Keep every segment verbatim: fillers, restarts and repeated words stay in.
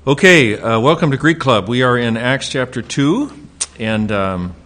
Okay, uh, welcome to Greek Club. We are in Acts chapter two, and um,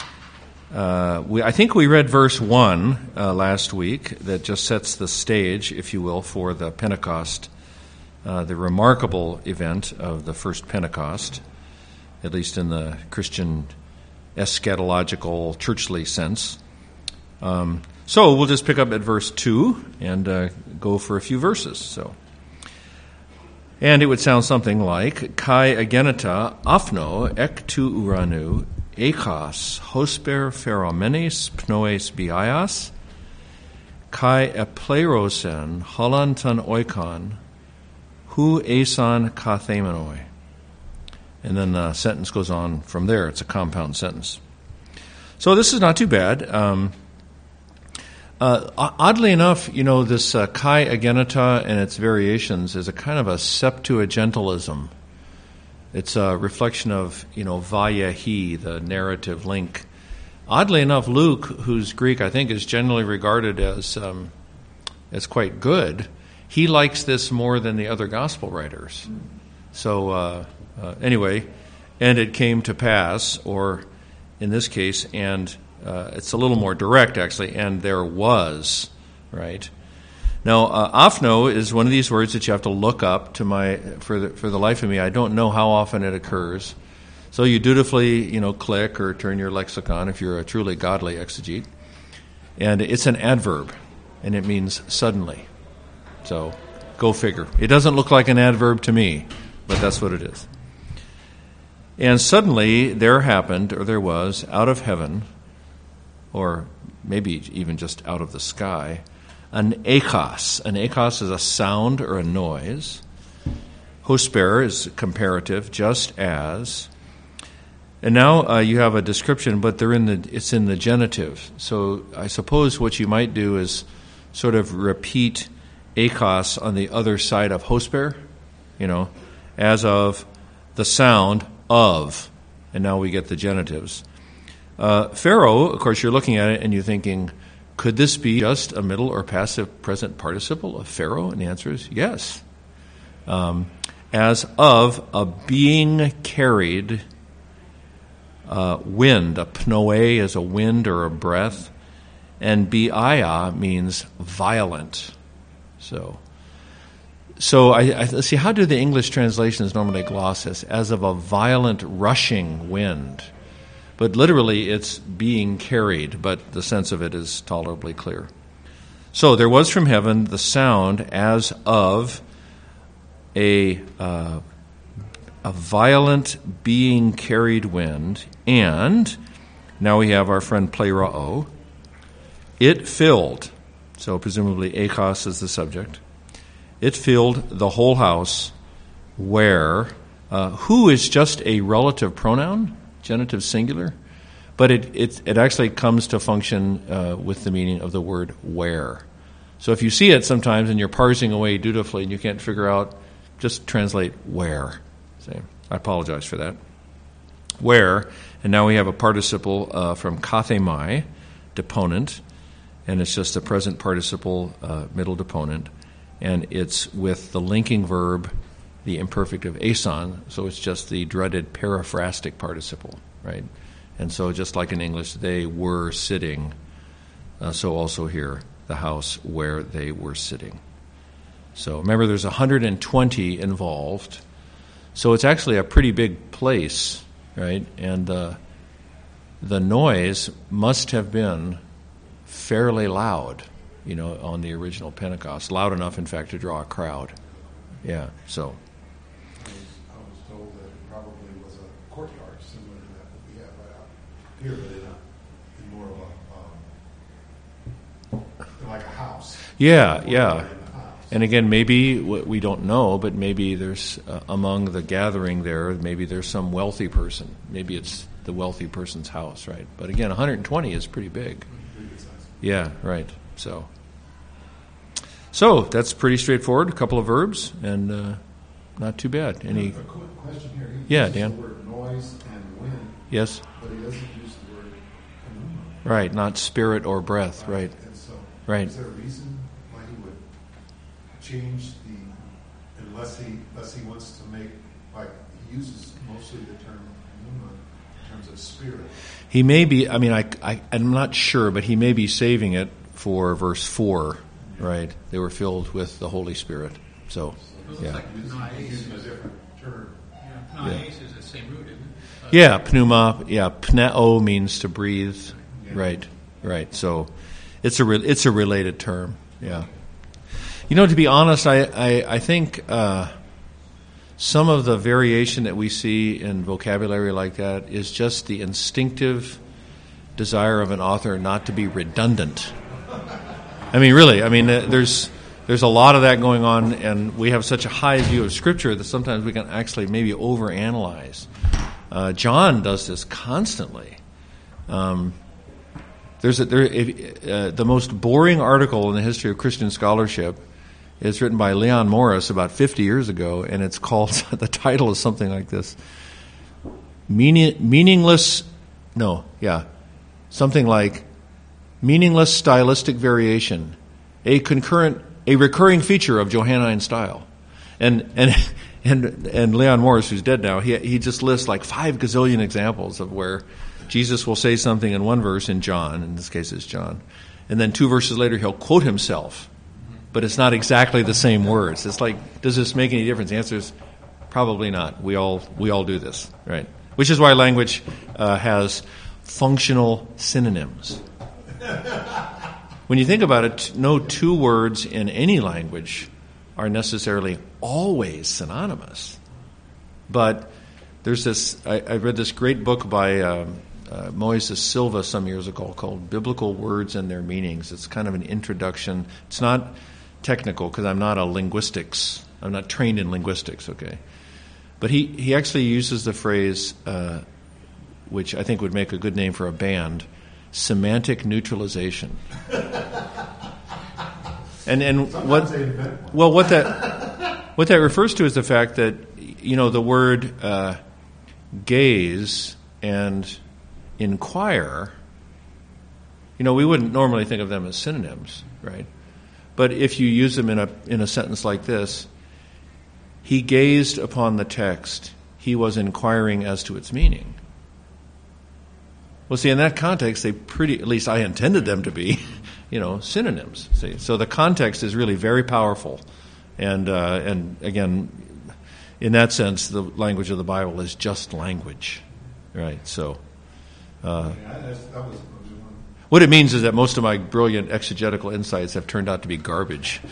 uh, we, I think we read verse one uh, last week that just sets the stage, if you will, for the Pentecost, uh, the remarkable event of the first Pentecost, at least in the Christian eschatological, churchly sense. Um, so we'll just pick up at verse two and uh, go for a few verses. So. And it would sound something like, Kai ageneta aphno ek tu uranu ekos hosper pheromenes pnoes bias kai eplerosen holanton oikon hu esan kathemenoi. And then the sentence goes on from there. It's a compound sentence. So this is not too bad. Um, Uh, oddly enough, you know, this uh, Kai ageneta and its variations is a kind of a Septuagintalism. It's a reflection of, you know, Vayehi, the narrative link. Oddly enough, Luke, whose Greek I think is generally regarded as um, as quite good, he likes this more than the other gospel writers. So uh, uh, anyway, and it came to pass, or in this case, and Uh, it's a little more direct, actually, and there was, right? Now, uh, aphno is one of these words that you have to look up to my, for the, for the life of me. I don't know how often it occurs. So you dutifully, you know, click or turn your lexicon if you're a truly godly exegete. And it's an adverb, and it means suddenly. So go figure. It doesn't look like an adverb to me, but that's what it is. And suddenly there happened, or there was, out of heaven, or maybe even just out of the sky, an ekos. An ekos is a sound or a noise. Hosper is comparative, just as. And now uh, you have a description, but they're in the it's in the genitive. So I suppose what you might do is sort of repeat ekos on the other side of hosper, you know, as of the sound of. And now we get the genitives. Uh, Pharaoh, of course, you're looking at it and you're thinking, could this be just a middle or passive present participle of Pharaoh? And the answer is yes. Um, as of a being carried uh, wind, a pnoe is a wind or a breath, and biaya means violent. So, so I, I let's see, how do the English translations normally gloss this? As of a violent rushing wind. But literally, it's being carried, but the sense of it is tolerably clear. So there was from heaven the sound as of a uh, a violent being carried wind, and now we have our friend plerao. It filled, so presumably ekos is the subject. It filled the whole house, where uh, who is just a relative pronoun. Genitive singular, but it, it it actually comes to function uh, with the meaning of the word where. So if you see it sometimes and you're parsing away dutifully and you can't figure out, just translate where. See, I apologize for that. Where, and now we have a participle uh, from kathemai, deponent, and it's just a present participle, uh, middle deponent, and it's with the linking verb, the imperfect of esan, so it's just the dreaded periphrastic participle, right? And so just like in English, they were sitting, uh, so also here, the house where they were sitting. So remember, there's one hundred twenty involved, so it's actually a pretty big place, right? And uh, the noise must have been fairly loud, you know, on the original Pentecost, loud enough, in fact, to draw a crowd. Yeah, so... courtyard similar to that that we have right out here, but in, a, in more of a um, like a house. Yeah, yeah. And again, maybe we don't know, but maybe there's uh, among the gathering there, maybe there's some wealthy person. Maybe it's the wealthy person's house, right? But again, one hundred twenty is pretty big. Yeah, right. So, so that's pretty straightforward. A couple of verbs, and uh, not too bad. Any? A quick question here. He yeah, Dan. The word noise and wind. Yes. But he doesn't use the word pneuma. Right, not spirit or breath. Right. Right. And so, right. Is there a reason why he would change the unless he unless he wants to make like he uses mostly the term pneuma in terms of spirit. He may be, I mean, I, I, I'm not sure, but he may be saving it for verse four, right? They were filled with the Holy Spirit. So, It yeah. like Using a different term. yeah, pneus is the same root, isn't it? Uh, Yeah, pneuma, yeah, pneo means to breathe. Right, right. So it's a, re- it's a related term, yeah. You know, to be honest, I, I, I think uh, some of the variation that we see in vocabulary like that is just the instinctive desire of an author not to be redundant. I mean, really, I mean, uh, there's there's a lot of that going on, and we have such a high view of Scripture that sometimes we can actually maybe overanalyze. Uh, John does this constantly. Um, there's a, there, if, uh, the most boring article in the history of Christian scholarship is written by Leon Morris about fifty years ago, and it's called, the title is something like this, Meaning, Meaningless, no, yeah, something like Meaningless Stylistic Variation, a concurrent, a recurring feature of Johannine style. And and and and Leon Morris, who's dead now, he he just lists like five gazillion examples of where Jesus will say something in one verse in John, in this case it's John, and then two verses later he'll quote himself, but it's not exactly the same words. It's like, does this make any difference? The answer is probably not. We all we all do this, right? Which is why language uh, has functional synonyms. When you think about it, no two words in any language are necessarily always synonymous. But there's this, I, I read this great book by um, uh, Moises Silva some years ago called Biblical Words and Their Meanings. It's kind of an introduction. It's not technical because I'm not a linguistics, I'm not trained in linguistics, okay? But he, he actually uses the phrase, uh, which I think would make a good name for a band, semantic neutralization. And and what well what that what that refers to is the fact that, you know, the word uh, gaze and inquire, you know, we wouldn't normally think of them as synonyms, right? But if you use them in a in a sentence like this, he gazed upon the text, he was inquiring as to its meaning. Well, see, in that context, they pretty, at least I intended them to be, you know, synonyms. See, so the context is really very powerful, and uh, and again, in that sense, the language of the Bible is just language, right? So, uh, Yeah, that's, that was, that was one. what it means is that most of my brilliant exegetical insights have turned out to be garbage.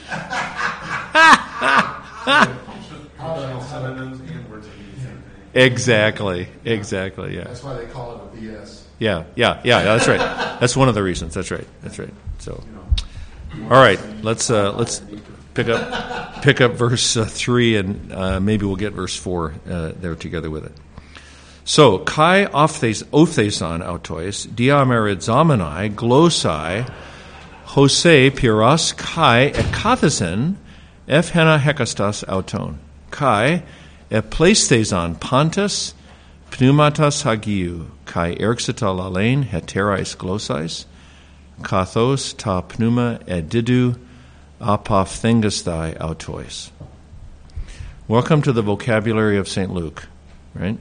Functional synonyms and words that mean the same thing. Exactly, exactly, yeah. That's why they call it a V S. Yeah, yeah, yeah, that's right. That's one of the reasons. That's right. That's right. So, You know, all right, let's uh, let's pick up pick up verse uh, three, and uh, maybe we'll get verse four uh, there together with it. So, kai ophthes- optheson autois, diamerizomenai, glossai, hose pyros, kai ekathesin, ephena hekastas auton. Kai epleistheson pontus, pneumatas hagiou, kai erxita lalein heterais glossais, kathos ta pneuma edidu apophthengusthai autois. Welcome to the vocabulary of Saint Luke, right?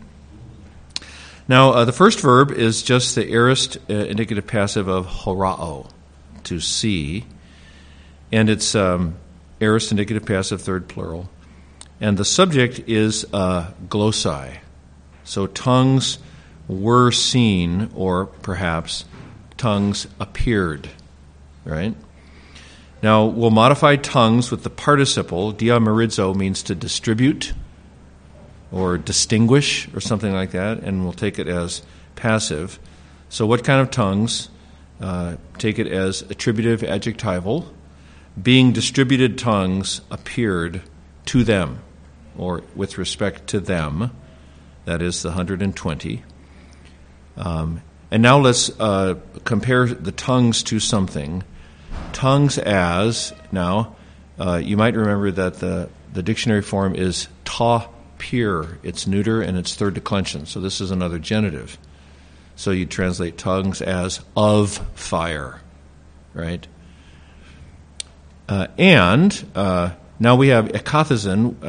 Now, uh, the first verb is just the aorist uh, indicative passive of horao, to see, and it's um, aorist indicative passive, third plural, and the subject is uh, glossai. So tongues were seen, or perhaps tongues appeared, right? Now, we'll modify tongues with the participle. Diamerizo means to distribute or distinguish or something like that, and we'll take it as passive. So what kind of tongues? Uh, take it as attributive adjectival. Being distributed tongues appeared to them, or with respect to them. That is the one hundred twenty. Um, and now let's uh, compare the tongues to something. Tongues as, now, uh, you might remember that the, the dictionary form is ta pir. It's neuter and it's third declension. So this is another genitive. So you translate tongues as of fire, right? Uh, and uh, now we have ekathesin. Uh,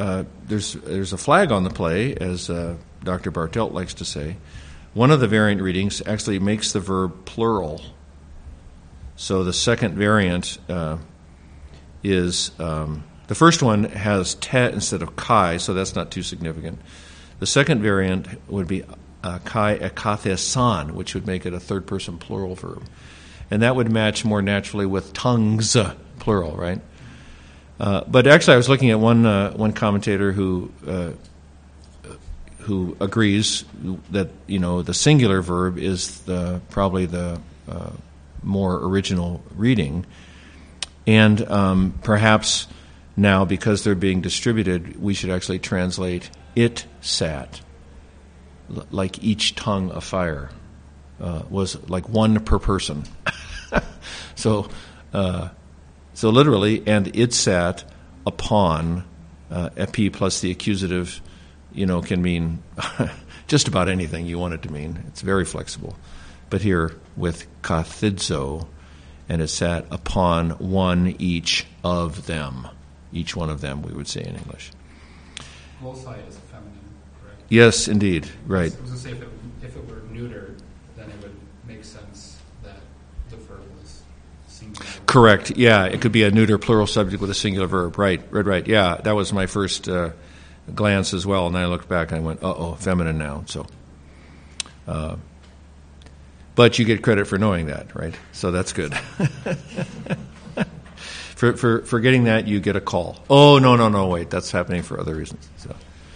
there's there's a flag on the play, as uh, Doctor Bartelt likes to say. One of the variant readings actually makes the verb plural. So the second variant uh, is, um, the first one has te instead of kai, so that's not too significant. The second variant would be uh, kai ekathesan, which would make it a third-person plural verb. And that would match more naturally with tongues, uh, plural, right? Uh, but actually, I was looking at one uh, one commentator who uh, who agrees that, you know, the singular verb is the probably the uh, more original reading, and um, perhaps now, because they're being distributed, we should actually translate it sat, L- like each tongue of fire uh, was like one per person. so. Uh, So literally, and it sat upon, uh, epi plus the accusative, you know, can mean just about anything you want it to mean. It's very flexible. But here with kathidzo, and it sat upon one each of them. Each one of them, we would say in English. Glosai is feminine, correct? Yes, indeed, right. I was going to say, if it, if it were neutered, then it would make sense that the verb was singular. Correct. Yeah, it could be a neuter plural subject with a singular verb. Right, right, right. Yeah, that was my first uh, glance as well, and then I looked back and I went, uh-oh, feminine noun. So, uh, but you get credit for knowing that, right? So that's good. for, for for getting that, you get a call. Oh, no, no, no, wait, that's happening for other reasons. So,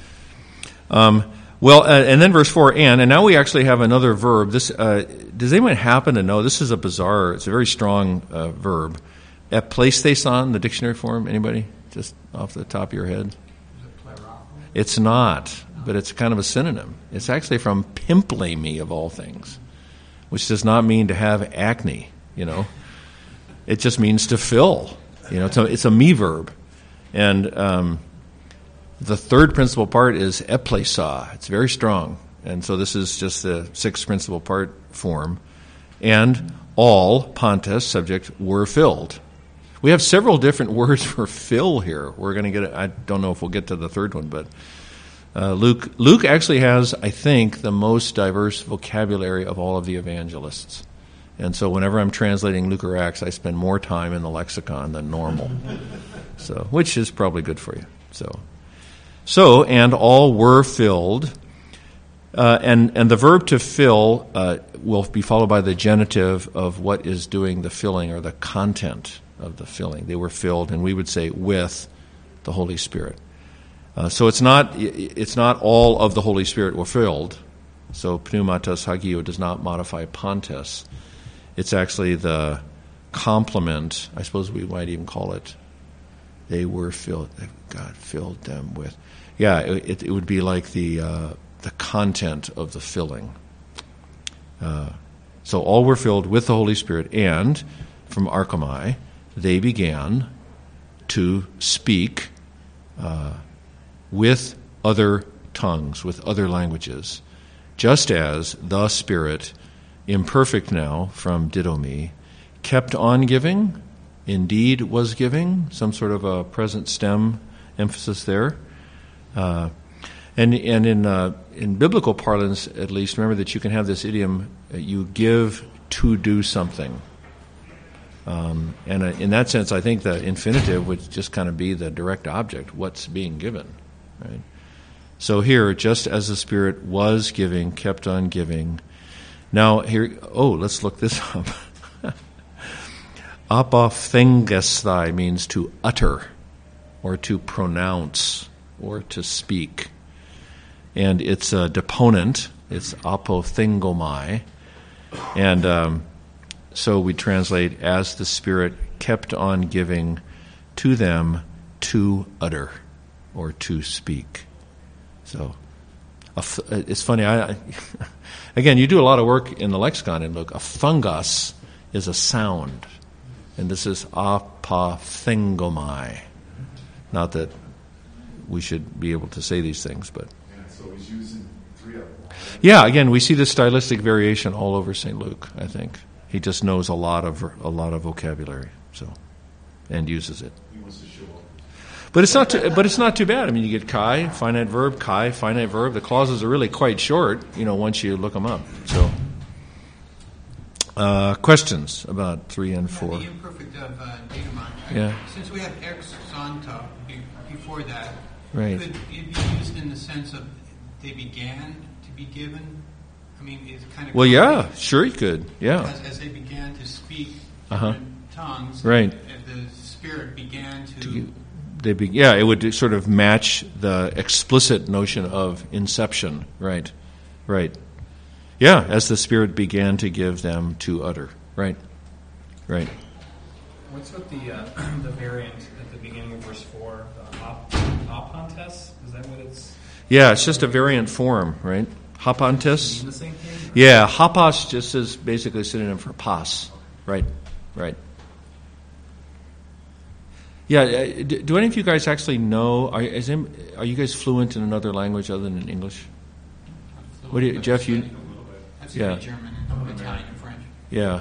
um, well, uh, and then verse four, and, and now we actually have another verb. This uh, does anyone happen to know? This is a bizarre, it's a very strong uh, verb. Epleisteson, the dictionary form, anybody? Just off the top of your head? It's not, but it's kind of a synonym. It's actually from pimpleme, of all things, which does not mean to have acne, you know. It just means to fill. You know, it's a, it's a me verb. And um, the third principal part is epleisa. It's very strong. And so this is just the sixth principal part form. And all, pontes, subject, were filled. We have several different words for fill here. We're going to get, I don't know if we'll get to the third one, but uh, Luke Luke actually has, I think, the most diverse vocabulary of all of the evangelists. And so whenever I'm translating Luke or Acts, I spend more time in the lexicon than normal. So, which is probably good for you. So, so and all were filled. Uh, and, and the verb to fill uh, will be followed by the genitive of what is doing the filling, or the content of the filling. They were filled, and we would say with the Holy Spirit. Uh, so it's not it's not all of the Holy Spirit were filled. So pneumatos hagio does not modify pontes. It's actually the complement, I suppose we might even call it, they were filled, God filled them with. Yeah, it, it would be like the uh, the content of the filling. Uh, so all were filled with the Holy Spirit, and from archomai, they began to speak uh, with other tongues, with other languages, just as the Spirit, imperfect now from didomi, kept on giving, indeed was giving, some sort of a present stem emphasis there. Uh, and and in uh, in biblical parlance, at least, remember that you can have this idiom, uh, you give to do something. Um, and uh, in that sense, I think the infinitive would just kind of be the direct object, what's being given, right? So here, just as the Spirit was giving, kept on giving. Now here, oh, let's look this up. Apophengesthai means to utter, or to pronounce, or to speak. And it's a deponent. It's apothengomai. And um, so we translate, as the Spirit kept on giving to them to utter, or to speak. So it's funny. I, again, you do a lot of work in the lexicon, and look, a fungus is a sound. And this is apothengomai. Not that we should be able to say these things, but... And so he's using three of them. Yeah, again, we see this stylistic variation all over Saint Luke, I think. He just knows a lot of a lot of vocabulary, so, and uses it. He wants to show off. But it's not. Too, but it's not too bad. I mean, you get kai, finite verb, kai, finite verb. The clauses are really quite short. You know, once you look them up. So, uh, questions about three and four. Yeah, the imperfect of uh, daemon. Yeah. Since we have ex zonta be, before that, Right. could it be used in the sense of they began to be given? I mean, it's kind of Well, yeah, sure you could. Yeah. As, as they began to speak Uh-huh. different tongues, Right. and the Spirit began to. To- They be, yeah, it would sort of match the explicit notion of inception. Right. Right. Yeah, as the Spirit began to give them to utter. Right. Right. What's with the uh, the variant at the beginning of verse four? The hop, hopontes? Is that what it's? Yeah, it's just a variant form, right? Hopontes. Mean the same thing? Yeah, hopos just is basically a synonym for pas. Right, right. Yeah, uh, do do any of you guys actually know, are, is any, are you guys fluent in another language other than English? What do you, Jeff, you, That's yeah. German, and Italian, and French. yeah.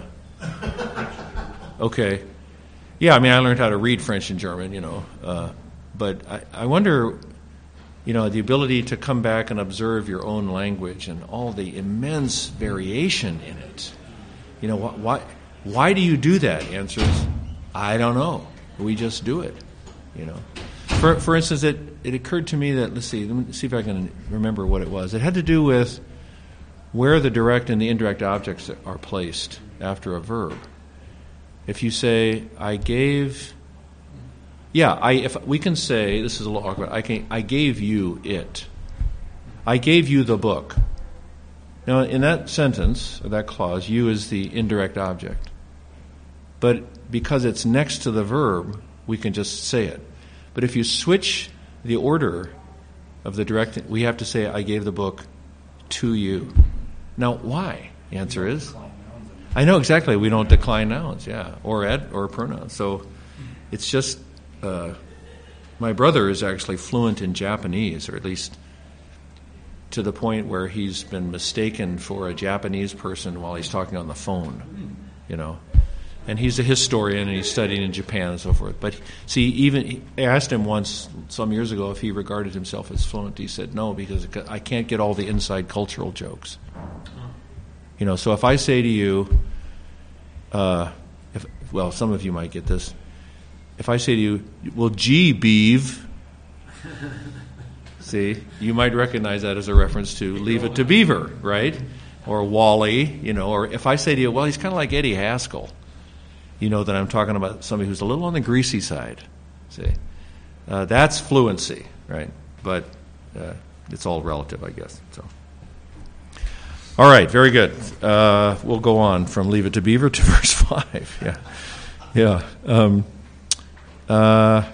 Okay. Yeah, I mean, I learned how to read French and German, you know, uh, but I, I wonder, you know, the ability to come back and observe your own language and all the immense variation in it. You know, wh- why why do you do that? Answer is, I don't know. We just do it, you know. For for instance, it, it occurred to me that, let's see, let me see if I can remember what it was. It had to do with where the direct and the indirect objects are placed after a verb. If you say, I gave, yeah, I if we can say, this is a little awkward, I can I gave you it. I gave you the book. Now, in that sentence, or that clause, you is the indirect object. But because it's next to the verb, we can just say it. But if you switch the order of the direct, we have to say, I gave the book to you. Now, why? The answer is, I know exactly, we don't decline nouns, yeah, or ad, or pronouns. So it's just, uh, my brother is actually fluent in Japanese, or at least to the point where he's been mistaken for a Japanese person while he's talking on the phone, you know. And he's a historian, and he's studying in Japan and so forth. But see, even I asked him once some years ago if he regarded himself as fluent. He said no, because I can't get all the inside cultural jokes. You know, so if I say to you, uh, if, well, some of you might get this. If I say to you, well, gee, Beeve, see, you might recognize that as a reference to Leave It to Beaver, right? Or Wally, you know. Or if I say to you, well, he's kind of like Eddie Haskell, you know that I'm talking about somebody who's a little on the greasy side. See, uh, that's fluency, right? But uh, it's all relative, I guess. So, all right, very good. Uh, we'll go on from Leave It to Beaver to verse five. Yeah, yeah, um, uh,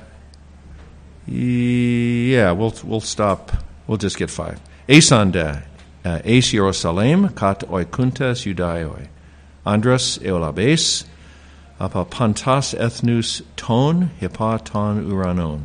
yeah. We'll we'll stop. We'll just get five. Esanda, eis Jerusalem kat oikuntas Judaioi, andras eolabes. Apa pantas ethnus ton, hippa ton uranon.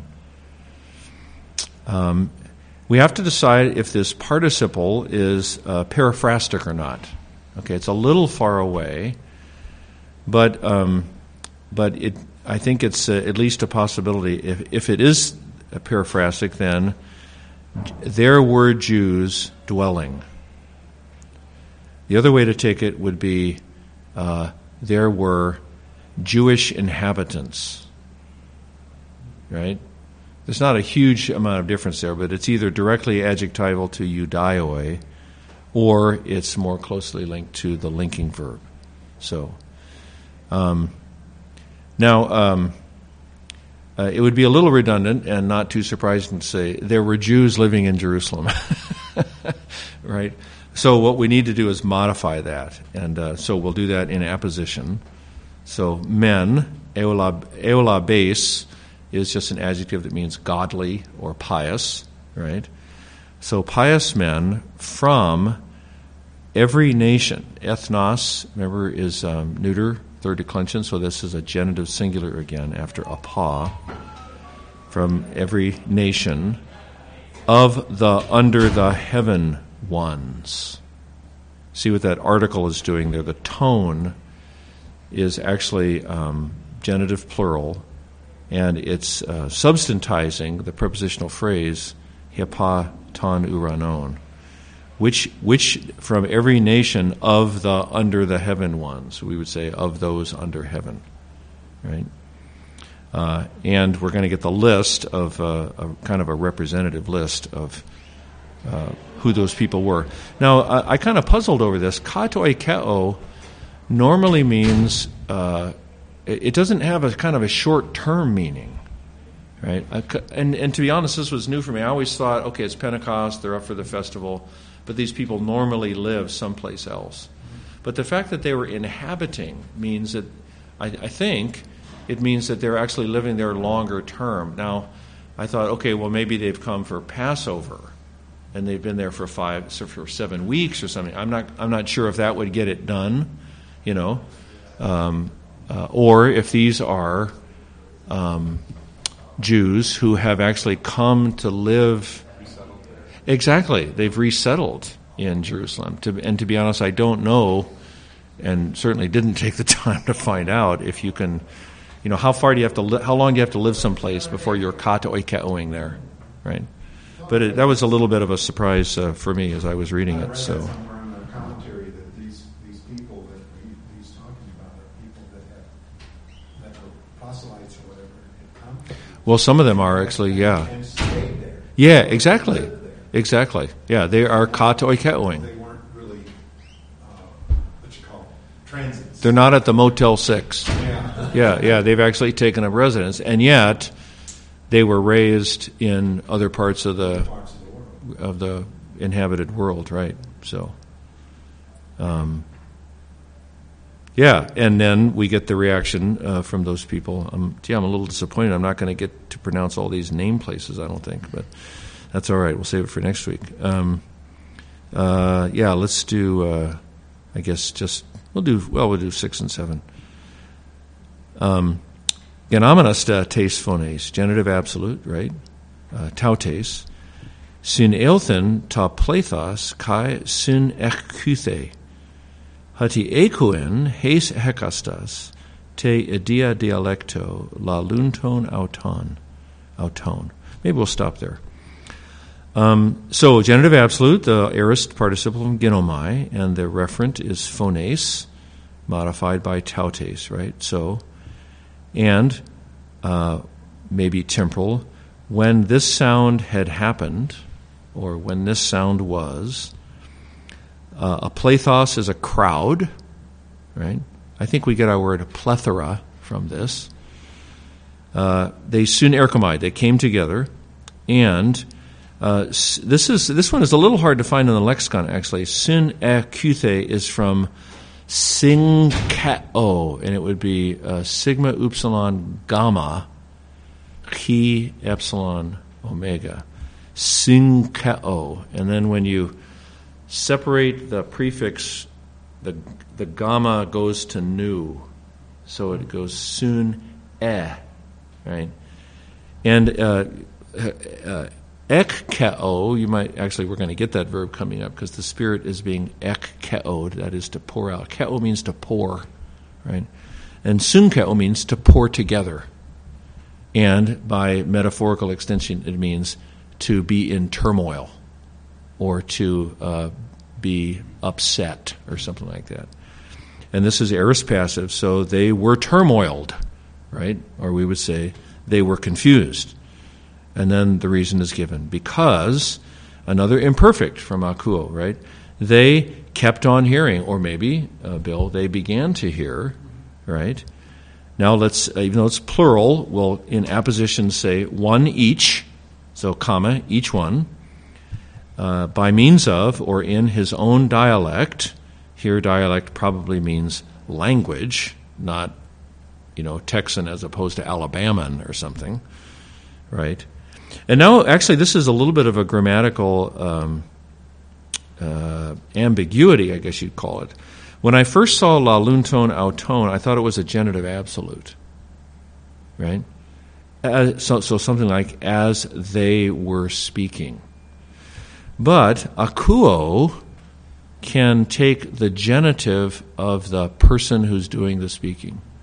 Um, we have to decide if this participle is uh, periphrastic or not. Okay, it's a little far away, but um, but it I think it's uh, at least a possibility. If if it is a periphrastic, then there were Jews dwelling. The other way to take it would be uh, there were Jewish inhabitants, right? There's not a huge amount of difference there, but it's either directly adjectival to Judaioi, or it's more closely linked to the linking verb. So, um, now, um, uh, it would be a little redundant and not too surprising to say there were Jews living in Jerusalem, right? So what we need to do is modify that, and uh, so we'll do that in apposition. So men, eola base, is just an adjective that means godly or pious, right? So pious men from every nation. Ethnos, remember, is um, neuter, third declension, so this is a genitive singular again after apa. From every nation of the under the heaven ones. See what that article is doing there. The tone is actually um, genitive plural, and it's uh, substantizing the prepositional phrase hepa ton uranon, which which from every nation of the under the heaven ones. We would say of those under heaven, right? Uh, and we're going to get the list of uh, a kind of a representative list of uh, who those people were. Now, I, I kind of puzzled over this. Katoikeo normally means, uh, it, it doesn't have a kind of a short-term meaning, right? I, and, and to be honest, this was new for me. I always thought, okay, it's Pentecost, they're up for the festival, but these people normally live someplace else. But the fact that they were inhabiting means that, I, I think, it means that they're actually living there longer term. Now, I thought, okay, well, maybe they've come for Passover, and they've been there for five, so for seven weeks or something. I'm not, I'm not sure if that would get it done, you know, um, uh, or if these are um, Jews who have actually come to live. Exactly, they've resettled in Jerusalem. To, and to be honest, I don't know, and certainly didn't take the time to find out if you can. You know, how far do you have to? Li- how long do you have to live someplace before you're katoikeoing there, right? But it, that was a little bit of a surprise uh, for me as I was reading it. So. I read that somewhere in the commentary that these these people that he, he's talking about are people that have that were proselytes or whatever had come. Well, some of them are actually, yeah. And stayed there. Yeah, exactly, exactly. Yeah, they are katoikeoing. They weren't really uh, what you call them, transits. They're not at the Motel Six. Yeah. Yeah, yeah, they've actually taken up residence, and yet they were raised in other parts of the Parts of the world. of the inhabited world, right? So, um, yeah, and then we get the reaction uh, from those people. Um, gee, I'm a little disappointed. I'm not going to get to pronounce all these name places, I don't think, but that's all right. We'll save it for next week. Um, uh, yeah, let's do. Uh, I guess just we'll do. Well, we'll do six and seven. Um, Genomenos ta tes phones, genitive absolute, right? Uh, tautes. Syn eilthen ta plethos kai syn ekuthe. Hati ekuen heis hekastas te idia dialecto la lunton auton. Auton. Maybe we'll stop there. Um, so, genitive absolute, the aorist participle from genomai, and the referent is phones, modified by tautes, right? So, and uh, maybe temporal, when this sound had happened, or when this sound was, uh, a plethos is a crowd, right? I think we get our word plethora from this. Uh, they soon erchomai, they came together, and uh, this is this one is a little hard to find in the lexicon, actually. Sun ekuthe is from Synkeo, and it would be uh, sigma upsilon gamma chi epsilon omega. Synkeo. And then when you separate the prefix, the the gamma goes to nu, so it goes sun e, right? And uh, uh, ekkeo, you might actually, we're going to get that verb coming up because the Spirit is being ekkeoed, that is to pour out. Keo means to pour, right? And sunkeo means to pour together. And by metaphorical extension, it means to be in turmoil or to uh, be upset or something like that. And this is aorist passive, so they were turmoiled, right? Or we would say they were confused. And then the reason is given. Because, another imperfect from akuo, right? They kept on hearing, or maybe, uh, Bill, they began to hear, right? Now let's, even though it's plural, we'll in apposition say one each, so comma, each one, uh, by means of, or in his own dialect. Here dialect probably means language, not, you know, Texan as opposed to Alabaman or something, right? And now, actually, this is a little bit of a grammatical um, uh, ambiguity, I guess you'd call it. When I first saw la lunton auton, I thought it was a genitive absolute, right? As, so, so something like, as they were speaking. But akuo can take the genitive of the person who's doing the speaking.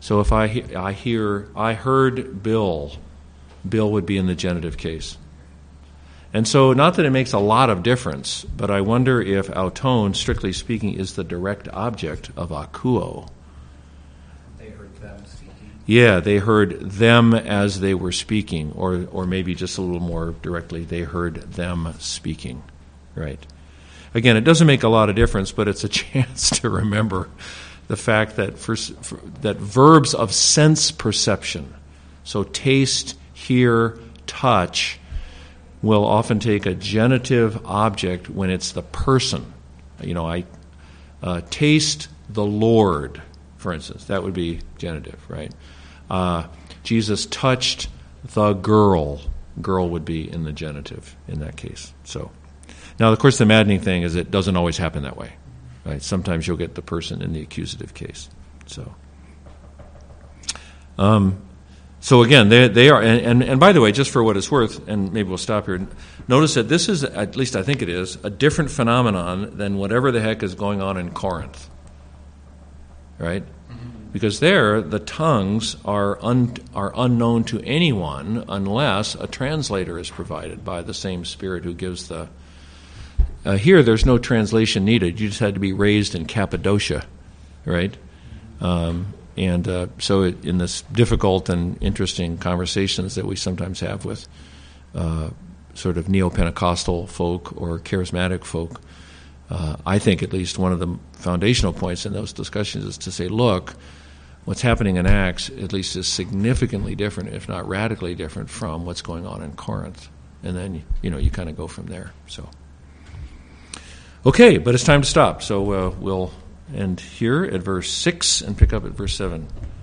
So if I he- I hear, I heard Bill, Bill would be in the genitive case. And so not that it makes a lot of difference, but I wonder if auton, strictly speaking, is the direct object of akuo. They heard them speaking. Yeah, they heard them as they were speaking, or or maybe just a little more directly, they heard them speaking, right? Again, it doesn't make a lot of difference, but it's a chance to remember the fact that for, for, that verbs of sense perception, so taste, hear, touch, will often take a genitive object when it's the person. You know, I uh, taste the Lord, for instance. That would be genitive, right? Uh, Jesus touched the girl. Girl would be in the genitive in that case. So, now, of course, the maddening thing is it doesn't always happen that way, right? Sometimes you'll get the person in the accusative case. So, um, so again, they they are, and, and and by the way, just for what it's worth, and maybe we'll stop here. Notice that this is, at least I think it is, a different phenomenon than whatever the heck is going on in Corinth, right? Because there, the tongues are un, are unknown to anyone unless a translator is provided by the same Spirit who gives the. Uh, here, there's no translation needed. You just had to be raised in Cappadocia, right? Um, and uh, so, it, in this difficult and interesting conversations that we sometimes have with uh, sort of neo-Pentecostal folk or charismatic folk, uh, I think at least one of the foundational points in those discussions is to say, look, what's happening in Acts, at least, is significantly different, if not radically different, from what's going on in Corinth. And then, you know, you kind of go from there. So, okay, but it's time to stop. So uh, we'll end here at verse six and pick up at verse seven.